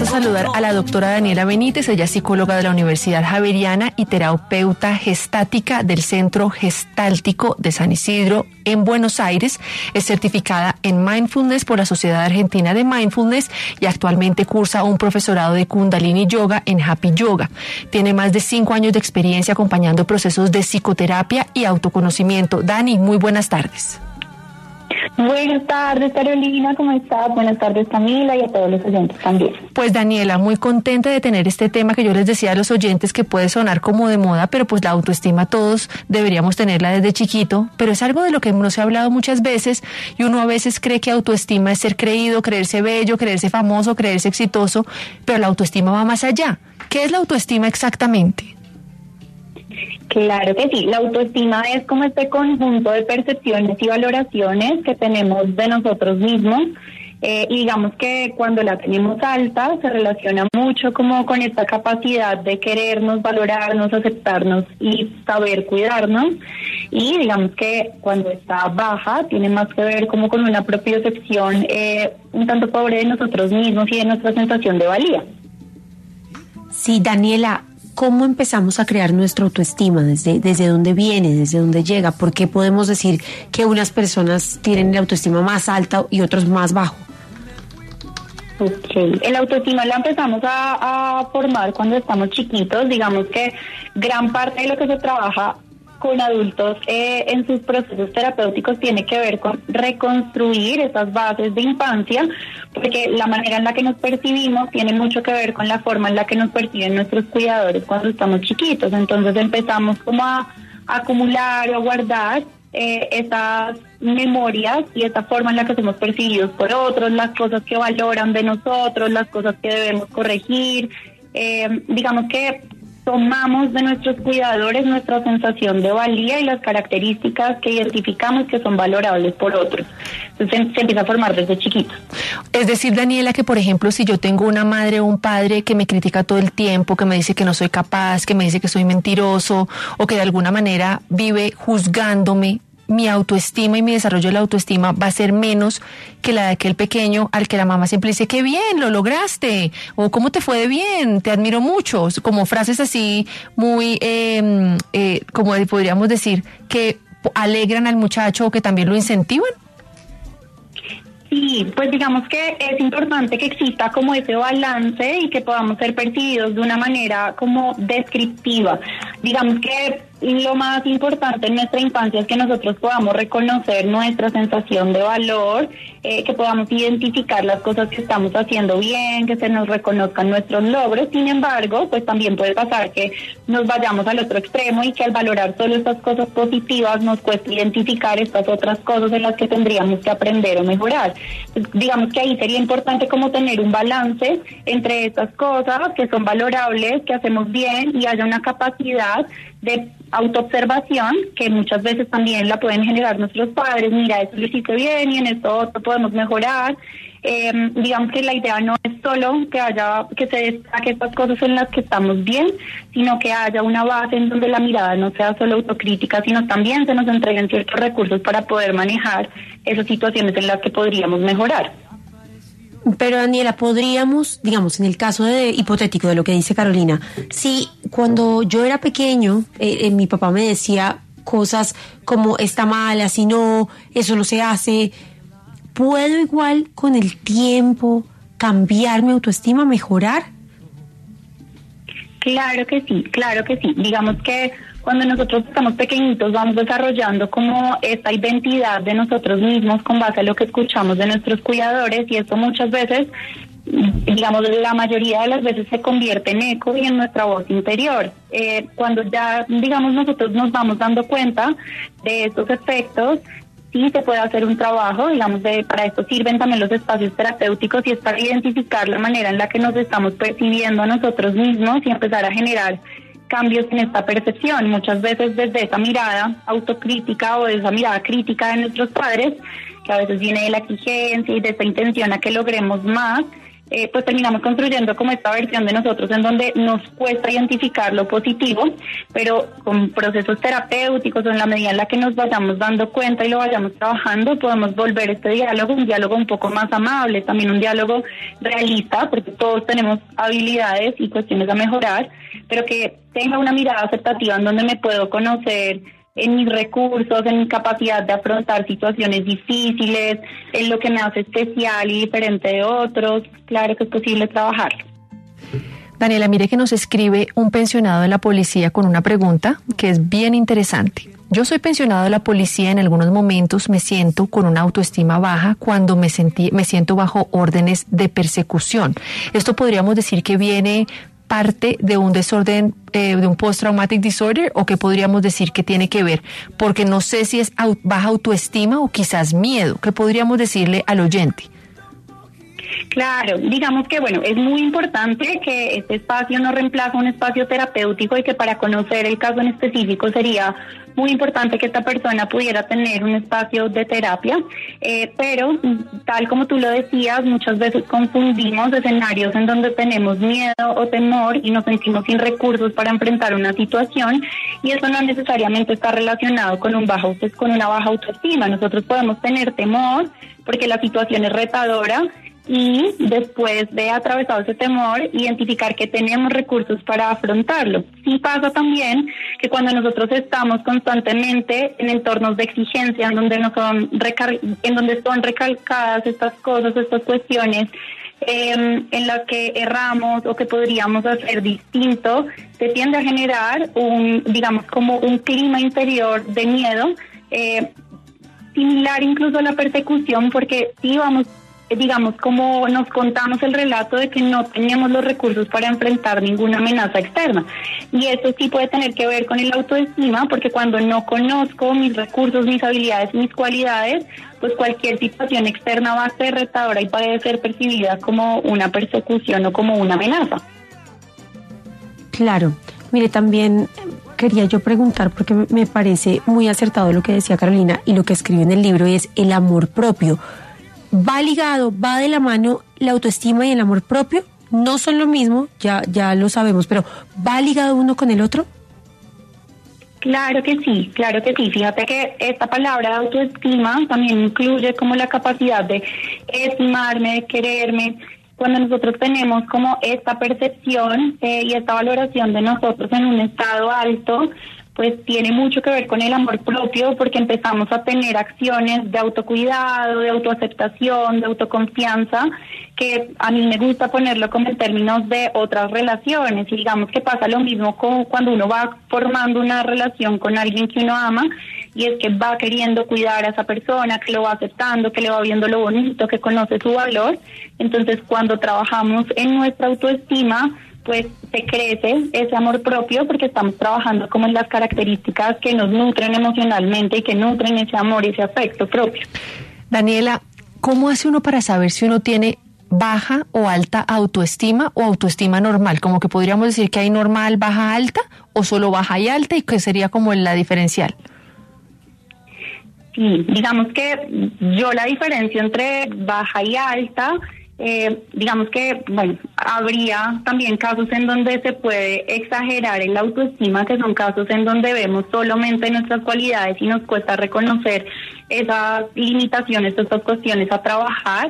a saludar a la doctora Daniela Benítez. Ella es psicóloga de la Universidad Javeriana y terapeuta gestática del Centro Gestáltico de San Isidro en Buenos Aires. Es certificada en Mindfulness por la Sociedad Argentina de Mindfulness y actualmente cursa un profesorado de Kundalini Yoga en Happy Yoga. Tiene más de 5 años de experiencia acompañando procesos de psicoterapia y autoconocimiento. Dani, muy buenas tardes. Buenas tardes, Carolina, ¿cómo estás? Buenas tardes, Camila, y a todos los oyentes también. Pues Daniela, muy contenta de tener este tema que yo les decía a los oyentes que puede sonar como de moda, pero pues la autoestima todos deberíamos tenerla desde chiquito, pero es algo de lo que no se ha hablado muchas veces y uno a veces cree que autoestima es ser creído, creerse bello, creerse famoso, creerse exitoso, pero la autoestima va más allá. ¿Qué es la autoestima exactamente? Claro que sí, la autoestima es como este conjunto de percepciones y valoraciones que tenemos de nosotros mismos y digamos que cuando la tenemos alta se relaciona mucho como con esta capacidad de querernos, valorarnos, aceptarnos y saber cuidarnos, y digamos que cuando está baja tiene más que ver como con una propiocepción un tanto pobre de nosotros mismos y de nuestra sensación de valía. Sí, Daniela, ¿cómo empezamos a crear nuestra autoestima? ¿Desde dónde viene? ¿Desde dónde llega? ¿Por qué podemos decir que unas personas tienen la autoestima más alta y otros más bajo? Okay. El autoestima la empezamos a formar cuando estamos chiquitos. Digamos que gran parte de lo que se trabaja con adultos en sus procesos terapéuticos tiene que ver con reconstruir esas bases de infancia, porque la manera en la que nos percibimos tiene mucho que ver con la forma en la que nos perciben nuestros cuidadores cuando estamos chiquitos. Entonces empezamos como a acumular o a guardar esas memorias y esa forma en la que somos percibidos por otros, las cosas que valoran de nosotros, las cosas que debemos corregir. Digamos que tomamos de nuestros cuidadores nuestra sensación de valía y las características que identificamos que son valorables por otros. Entonces se empieza a formar desde chiquitos. Es decir, Daniela, que por ejemplo, si yo tengo una madre o un padre que me critica todo el tiempo, que me dice que no soy capaz, que me dice que soy mentiroso o que de alguna manera vive juzgándome, mi autoestima y mi desarrollo de la autoestima va a ser menos que la de aquel pequeño al que la mamá siempre dice, qué bien, lo lograste, o cómo te fue de bien, te admiro mucho, como frases así muy, como podríamos decir, que alegran al muchacho o que también lo incentivan. Sí, pues digamos que es importante que exista como ese balance y que podamos ser percibidos de una manera como descriptiva. Digamos que lo más importante en nuestra infancia es que nosotros podamos reconocer nuestra sensación de valor, que podamos identificar las cosas que estamos haciendo bien, que se nos reconozcan nuestros logros. Sin embargo, pues también puede pasar que nos vayamos al otro extremo y que al valorar solo estas cosas positivas nos cueste identificar estas otras cosas en las que tendríamos que aprender o mejorar. Digamos que ahí sería importante como tener un balance entre estas cosas que son valorables, que hacemos bien, y haya una capacidad de autoobservación que muchas veces también la pueden generar nuestros padres. Mira, eso lo hiciste bien y en esto otro podemos mejorar. Digamos que la idea no es solo que se destaque estas cosas en las que estamos bien, sino que haya una base en donde la mirada no sea solo autocrítica, sino también se nos entreguen ciertos recursos para poder manejar esas situaciones en las que podríamos mejorar. Pero Daniela, podríamos, digamos, en el caso hipotético de lo que dice Carolina, si cuando yo era pequeño, mi papá me decía cosas como está mal, así no, eso no se hace, ¿puedo igual con el tiempo cambiar mi autoestima, mejorar? Claro que sí, claro que sí. Digamos que cuando nosotros estamos pequeñitos vamos desarrollando como esta identidad de nosotros mismos con base a lo que escuchamos de nuestros cuidadores, y esto muchas veces, digamos la mayoría de las veces, se convierte en eco y en nuestra voz interior. Cuando ya, digamos, nosotros nos vamos dando cuenta de estos efectos, sí se puede hacer un trabajo, digamos, para esto sirven también los espacios terapéuticos, y es para identificar la manera en la que nos estamos percibiendo a nosotros mismos y empezar a generar cambios en esta percepción, muchas veces desde esa mirada autocrítica o de esa mirada crítica de nuestros padres, que a veces viene de la exigencia y de esta intención a que logremos más. pues terminamos construyendo como esta versión de nosotros en donde nos cuesta identificar lo positivo, pero con procesos terapéuticos o en la medida en la que nos vayamos dando cuenta y lo vayamos trabajando, podemos volver este diálogo un diálogo un poco más amable, también un diálogo realista, porque todos tenemos habilidades y cuestiones a mejorar, pero que tenga una mirada aceptativa en donde me puedo conocer en mis recursos, en mi capacidad de afrontar situaciones difíciles, en lo que me hace especial y diferente de otros. Claro que es posible trabajarlo. Daniela, mire que nos escribe un pensionado de la policía con una pregunta que es bien interesante. Yo soy pensionado de la policía, en algunos momentos me siento con una autoestima baja cuando me siento bajo órdenes de persecución. Esto podríamos decir que viene parte de un desorden, de un post-traumatic disorder, o que podríamos decir que tiene que ver, porque no sé si es baja autoestima o quizás miedo. ¿Qué podríamos decirle al oyente? Claro, digamos que bueno, es muy importante que este espacio no reemplaza un espacio terapéutico y que para conocer el caso en específico sería muy importante que esta persona pudiera tener un espacio de terapia, pero tal como tú lo decías, muchas veces confundimos escenarios en donde tenemos miedo o temor y nos sentimos sin recursos para enfrentar una situación, y eso no necesariamente está relacionado con una baja autoestima. Nosotros podemos tener temor porque la situación es retadora, y después de atravesado ese temor, identificar que tenemos recursos para afrontarlo. Sí pasa también que cuando nosotros estamos constantemente en entornos de exigencia, en donde son recalcadas estas cosas, estas cuestiones, en las que erramos o que podríamos hacer distinto, se tiende a generar como un clima interior de miedo, similar incluso a la persecución, porque sí vamos, como nos contamos el relato de que no teníamos los recursos para enfrentar ninguna amenaza externa. Y eso sí puede tener que ver con el autoestima, porque cuando no conozco mis recursos, mis habilidades, mis cualidades, pues cualquier situación externa va a ser retadora y puede ser percibida como una persecución o como una amenaza. Claro. Mire, también quería yo preguntar, porque me parece muy acertado lo que decía Carolina y lo que escribe en el libro, y es el amor propio. Va ligado, va de la mano la autoestima y el amor propio. No son lo mismo, ya lo sabemos, pero ¿va ligado uno con el otro? Claro que sí. Fíjate que esta palabra autoestima también incluye como la capacidad de estimarme, de quererme. Cuando nosotros tenemos como esta percepción y esta valoración de nosotros en un estado alto, pues tiene mucho que ver con el amor propio, porque empezamos a tener acciones de autocuidado, de autoaceptación, de autoconfianza, que a mí me gusta ponerlo como en términos de otras relaciones. Y digamos que pasa lo mismo cuando uno va formando una relación con alguien que uno ama, y es que va queriendo cuidar a esa persona, que lo va aceptando, que le va viendo lo bonito, que conoce su valor. Entonces, cuando trabajamos en nuestra autoestima, pues se crece ese amor propio, porque estamos trabajando como en las características que nos nutren emocionalmente y que nutren ese amor y ese afecto propio. Daniela, ¿cómo hace uno para saber si uno tiene baja o alta autoestima o autoestima normal? Como que podríamos decir que hay normal, baja, alta, o solo baja y alta, y que sería como la diferencial. Sí, digamos que yo la diferencia entre baja y alta, digamos que, bueno, habría también casos en donde se puede exagerar en la autoestima, que son casos en donde vemos solamente nuestras cualidades y nos cuesta reconocer esas limitaciones, estas cuestiones a trabajar.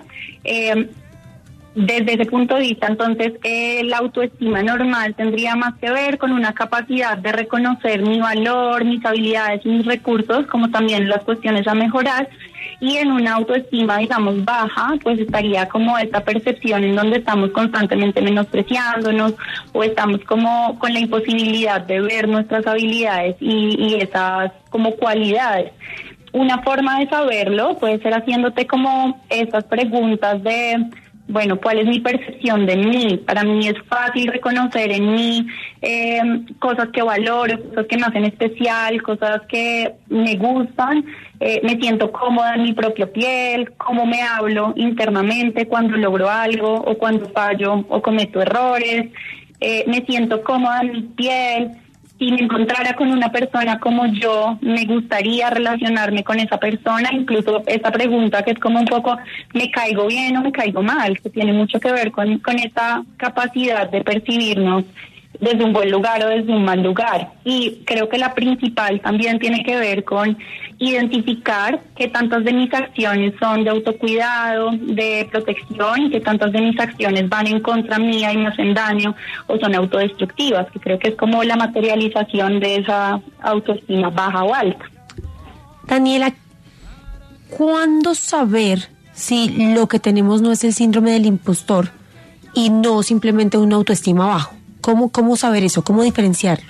Desde ese punto de vista, entonces, la autoestima normal tendría más que ver con una capacidad de reconocer mi valor, mis habilidades y mis recursos, como también las cuestiones a mejorar. Y en una autoestima, digamos, baja, pues estaría como esta percepción en donde estamos constantemente menospreciándonos, o estamos como con la imposibilidad de ver nuestras habilidades y esas como cualidades. Una forma de saberlo puede ser haciéndote como estas preguntas de, bueno, ¿cuál es mi percepción de mí? Para mí es fácil reconocer en mí cosas que valoro, cosas que me hacen especial, cosas que me gustan. Me siento cómoda en mi propia piel, cómo me hablo internamente cuando logro algo o cuando fallo o cometo errores. Me siento cómoda en mi piel. si me encontrara con una persona como yo, me gustaría relacionarme con esa persona, incluso esa pregunta que es como un poco, ¿me caigo bien o me caigo mal? Que tiene mucho que ver con esa capacidad de percibirnos desde un buen lugar o desde un mal lugar. Y creo que la principal también tiene que ver con identificar qué tantas de mis acciones son de autocuidado, de protección, y qué tantas de mis acciones van en contra mía y me hacen daño o son autodestructivas, que creo que es como la materialización de esa autoestima baja o alta. Daniela, ¿cuándo saber si lo que tenemos no es el síndrome del impostor y no simplemente una autoestima bajo? ¿Cómo saber eso? ¿Cómo diferenciarlo?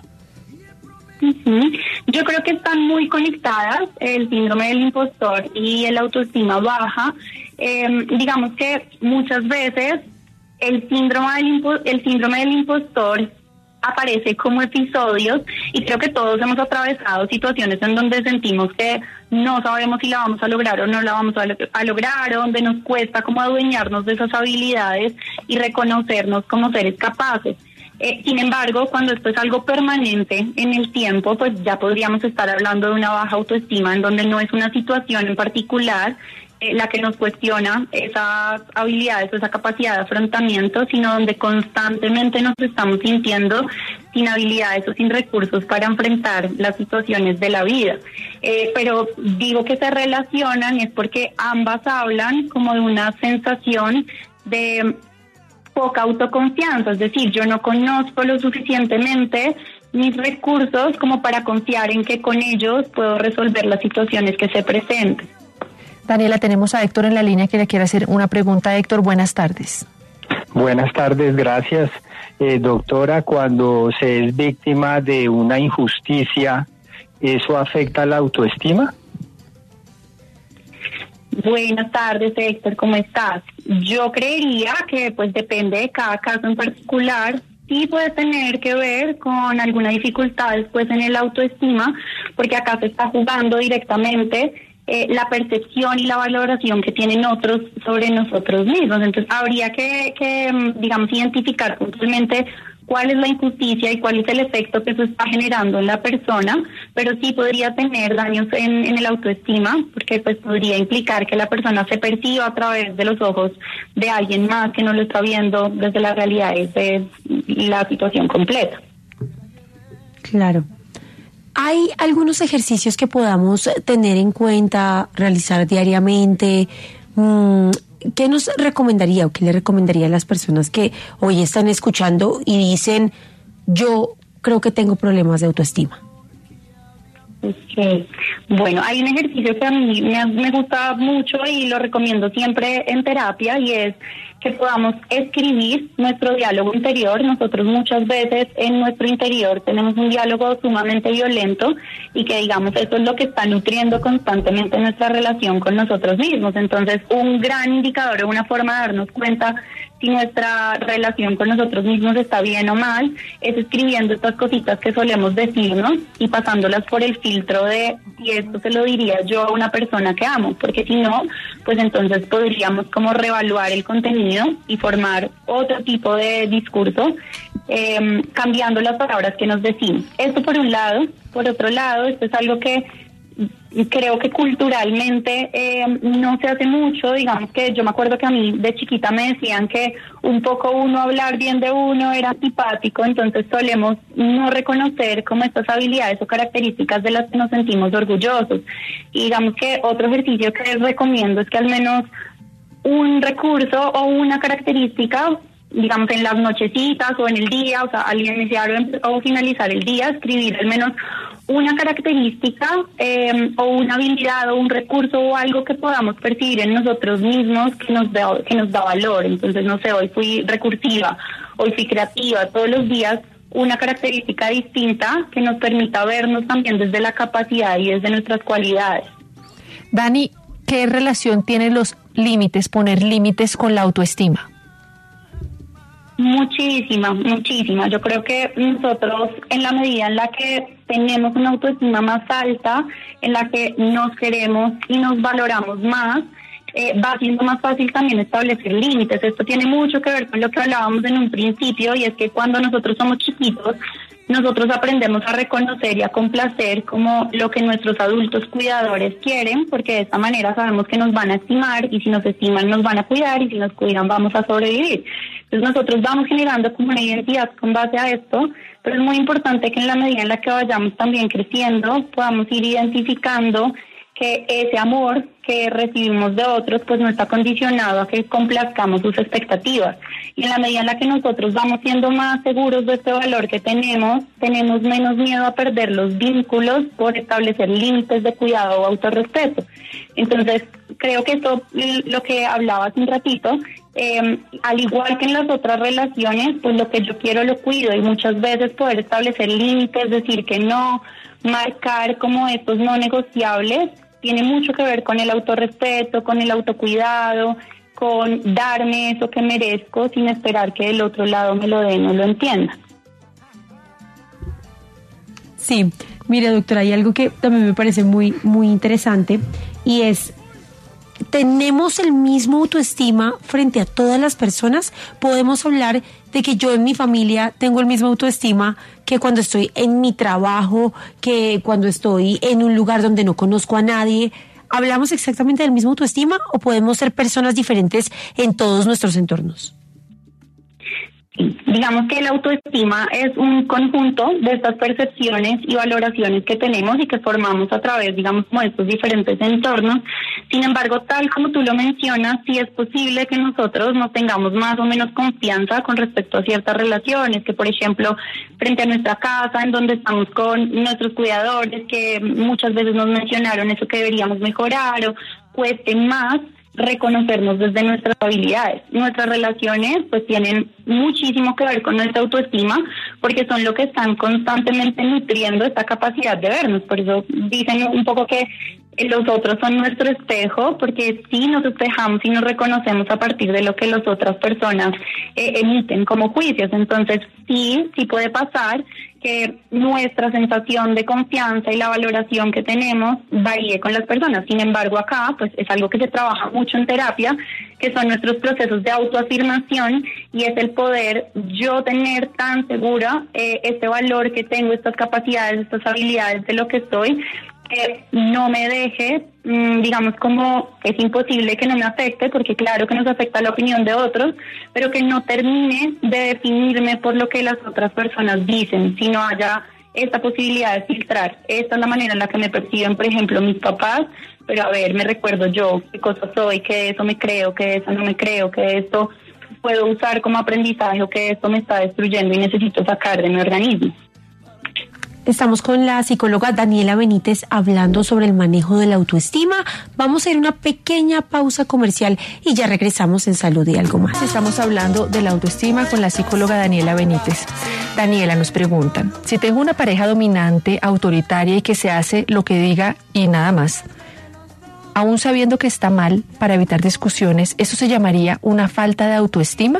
Yo creo que están muy conectadas, el síndrome del impostor y el autoestima baja. Digamos que muchas veces el síndrome del impostor aparece como episodios, y creo que todos hemos atravesado situaciones en donde sentimos que no sabemos si la vamos a lograr o no la vamos a lograr, o donde nos cuesta como adueñarnos de esas habilidades y reconocernos como seres capaces. Sin embargo, cuando esto es algo permanente en el tiempo, pues ya podríamos estar hablando de una baja autoestima, en donde no es una situación en particular la que nos cuestiona esas habilidades o esa capacidad de afrontamiento, sino donde constantemente nos estamos sintiendo sin habilidades o sin recursos para enfrentar las situaciones de la vida. Pero digo que se relacionan es porque ambas hablan como de una sensación de poca autoconfianza, es decir, yo no conozco lo suficientemente mis recursos como para confiar en que con ellos puedo resolver las situaciones que se presenten. Daniela, tenemos a Héctor en la línea que le quiere hacer una pregunta. Héctor, buenas tardes. Buenas tardes, gracias. Doctora, cuando se es víctima de una injusticia, ¿eso afecta la autoestima? Buenas tardes, Héctor, ¿cómo estás? Yo creería que pues depende de cada caso en particular. Sí puede tener que ver con alguna dificultad después en el autoestima, porque acá se está jugando directamente la percepción y la valoración que tienen otros sobre nosotros mismos. Entonces habría que digamos, identificar puntualmente cuál es la injusticia y cuál es el efecto que eso está generando en la persona, pero sí podría tener daños en el autoestima, porque pues podría implicar que la persona se perciba a través de los ojos de alguien más que no lo está viendo desde las realidades de la situación completa. Claro. ¿Hay algunos ejercicios que podamos tener en cuenta, realizar diariamente? ¿Qué nos recomendaría o qué le recomendaría a las personas que hoy están escuchando y dicen, yo creo que tengo problemas de autoestima? Okay. Bueno, hay un ejercicio que a mí me gusta mucho y lo recomiendo siempre en terapia, y es que podamos escribir nuestro diálogo interior. Nosotros muchas veces en nuestro interior tenemos un diálogo sumamente violento, y que digamos eso es lo que está nutriendo constantemente nuestra relación con nosotros mismos. Entonces, un gran indicador o una forma de darnos cuenta si nuestra relación con nosotros mismos está bien o mal es escribiendo estas cositas que solemos decirnos y pasándolas por el filtro de si esto se lo diría yo a una persona que amo, porque si no, pues entonces podríamos como reevaluar el contenido y formar otro tipo de discurso, cambiando las palabras que nos decimos. Esto por un lado. Por otro lado, esto es algo que creo que culturalmente no se hace mucho. Digamos que yo me acuerdo que a mí de chiquita me decían que un poco uno hablar bien de uno era antipático, entonces solemos no reconocer como estas habilidades o características de las que nos sentimos orgullosos. Y digamos que otro ejercicio que les recomiendo es que al menos un recurso o una característica, digamos en las nochecitas o en el día, o sea, al iniciar o finalizar el día, escribir al menos una característica o una habilidad o un recurso o algo que podamos percibir en nosotros mismos que nos da valor. Entonces, no sé, hoy fui recursiva, hoy fui creativa, todos los días una característica distinta que nos permita vernos también desde la capacidad y desde nuestras cualidades. Dani, ¿qué relación tienen los límites, poner límites con la autoestima? Muchísima. Yo creo que nosotros, en la medida en la que tenemos una autoestima más alta, en la que nos queremos y nos valoramos más, va siendo más fácil también establecer límites. Esto tiene mucho que ver con lo que hablábamos en un principio, y es que cuando nosotros somos chiquitos, nosotros aprendemos a reconocer y a complacer como lo que nuestros adultos cuidadores quieren, porque de esta manera sabemos que nos van a estimar, y si nos estiman nos van a cuidar, y si nos cuidan vamos a sobrevivir. Entonces nosotros vamos generando como una identidad con base a esto, pero es muy importante que en la medida en la que vayamos también creciendo podamos ir identificando que ese amor que recibimos de otros pues no está condicionado a que complazcamos sus expectativas. Y en la medida en la que nosotros vamos siendo más seguros de este valor que tenemos menos miedo a perder los vínculos por establecer límites de cuidado o autorrespeto. Entonces, creo que esto, lo que hablaba hace un ratito, al igual que en las otras relaciones, pues lo que yo quiero lo cuido, y muchas veces poder establecer límites, decir que no, marcar como estos no negociables, tiene mucho que ver con el autorrespeto, con el autocuidado, con darme eso que merezco sin esperar que del otro lado me lo den o lo entienda. Sí, mira, doctora, hay algo que también me parece muy, muy interesante, y es: ¿tenemos el mismo autoestima frente a todas las personas? ¿Podemos hablar de que yo en mi familia tengo el mismo autoestima que cuando estoy en mi trabajo, que cuando estoy en un lugar donde no conozco a nadie? ¿Hablamos exactamente del mismo autoestima o podemos ser personas diferentes en todos nuestros entornos? Digamos que la autoestima es un conjunto de estas percepciones y valoraciones que tenemos y que formamos a través, digamos, como de estos diferentes entornos. Sin embargo, tal como tú lo mencionas, sí es posible que nosotros no tengamos más o menos confianza con respecto a ciertas relaciones, que por ejemplo, frente a nuestra casa, en donde estamos con nuestros cuidadores, que muchas veces nos mencionaron eso que deberíamos mejorar, o cueste más reconocernos desde nuestras habilidades. Nuestras relaciones pues tienen muchísimo que ver con nuestra autoestima, porque son lo que están constantemente nutriendo esta capacidad de vernos. Por eso dicen un poco que los otros son nuestro espejo, porque sí nos espejamos y nos reconocemos a partir de lo que las otras personas emiten como juicios. Entonces sí puede pasar que nuestra sensación de confianza y la valoración que tenemos varíe con las personas. Sin embargo, acá pues es algo que se trabaja mucho en terapia, que son nuestros procesos de autoafirmación, y es el poder yo tener tan segura este valor que tengo, estas capacidades, estas habilidades de lo que soy, que no me deje, digamos, como es imposible que no me afecte, porque claro que nos afecta la opinión de otros, pero que no termine de definirme por lo que las otras personas dicen, sino haya esta posibilidad de filtrar. Esta es la manera en la que me perciben, por ejemplo, mis papás, pero a ver, me recuerdo yo qué cosa soy, que de eso me creo, que de eso no me creo, que de esto puedo usar como aprendizaje, o que esto me está destruyendo y necesito sacar de mi organismo. Estamos con la psicóloga Daniela Benítez hablando sobre el manejo de la autoestima. Vamos a ir a una pequeña pausa comercial y ya regresamos en Salud y Algo Más. Estamos hablando de la autoestima con la psicóloga Daniela Benítez. Daniela, nos preguntan: si tengo una pareja dominante, autoritaria y que se hace lo que diga y nada más, aún sabiendo que está mal, para evitar discusiones, ¿eso se llamaría una falta de autoestima?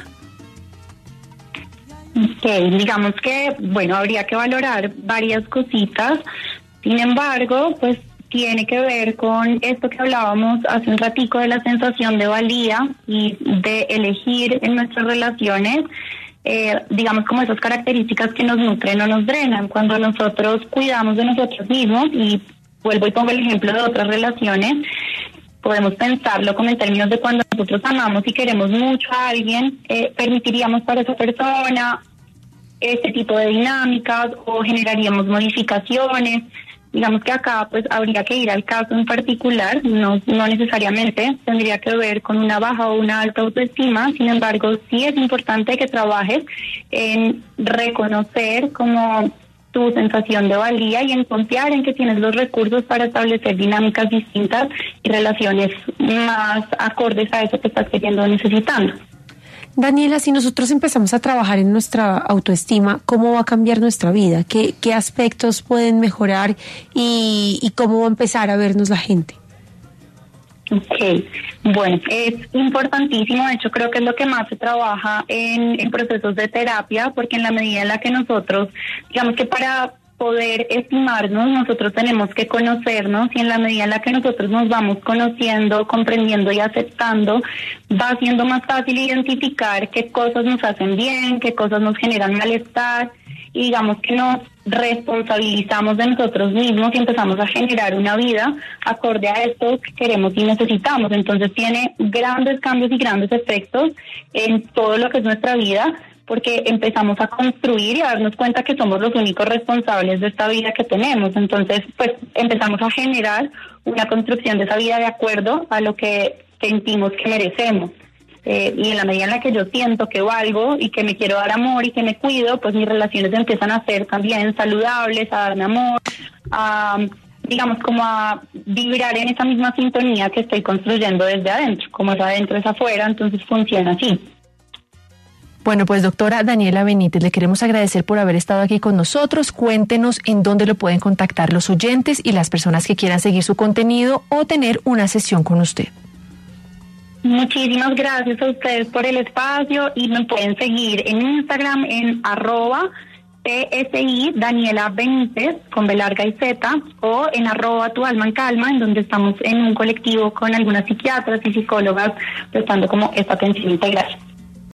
Digamos que, bueno, habría que valorar varias cositas. Sin embargo, pues tiene que ver con esto que hablábamos hace un ratico de la sensación de valía y de elegir en nuestras relaciones, digamos, como esas características que nos nutren o nos drenan. Cuando nosotros cuidamos de nosotros mismos, y vuelvo y pongo el ejemplo de otras relaciones, podemos pensarlo como en términos de cuando nosotros amamos y queremos mucho a alguien, permitiríamos para esa persona este tipo de dinámicas o generaríamos modificaciones. Digamos que acá pues habría que ir al caso en particular, no necesariamente tendría que ver con una baja o una alta autoestima. Sin embargo, sí es importante que trabajes en reconocer como tu sensación de valía y en confiar en que tienes los recursos para establecer dinámicas distintas y relaciones más acordes a eso que estás queriendo o necesitando. Daniela, si nosotros empezamos a trabajar en nuestra autoestima, ¿cómo va a cambiar nuestra vida? ¿Qué aspectos pueden mejorar y cómo va a empezar a vernos la gente? Okay, bueno, es importantísimo. De hecho, creo que es lo que más se trabaja en procesos de terapia, porque en la medida en la que nosotros, digamos que para poder estimarnos, nosotros tenemos que conocernos, y en la medida en la que nosotros nos vamos conociendo, comprendiendo y aceptando, va siendo más fácil identificar qué cosas nos hacen bien, qué cosas nos generan malestar, y digamos que nos responsabilizamos de nosotros mismos y empezamos a generar una vida acorde a esto que queremos y necesitamos. Entonces tiene grandes cambios y grandes efectos en todo lo que es nuestra vida, porque empezamos a construir y a darnos cuenta que somos los únicos responsables de esta vida que tenemos. Entonces, pues empezamos a generar una construcción de esa vida de acuerdo a lo que sentimos que merecemos. Y en la medida en la que yo siento que valgo y que me quiero dar amor y que me cuido, pues mis relaciones empiezan a ser también saludables, a darme amor, a, digamos, como a vibrar en esa misma sintonía que estoy construyendo desde adentro. Como es adentro es afuera, entonces funciona así. Bueno, pues doctora Daniela Benítez, le queremos agradecer por haber estado aquí con nosotros. Cuéntenos en dónde lo pueden contactar los oyentes y las personas que quieran seguir su contenido o tener una sesión con usted. Muchísimas gracias a ustedes por el espacio y me pueden seguir en Instagram en @PSI Daniela Benítez con B larga y Z, o en @Tu Alma en Calma, en donde estamos en un colectivo con algunas psiquiatras y psicólogas prestando como esta atención integral.